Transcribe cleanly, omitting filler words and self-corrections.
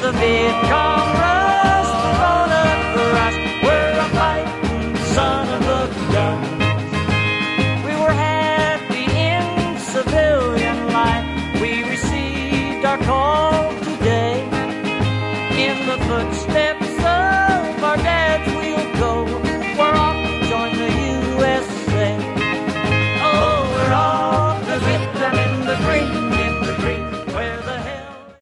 the Viet Cong rust, voted for us. We're a fighting son of a gun. We were happy in civilian life. We received our call today in the footsteps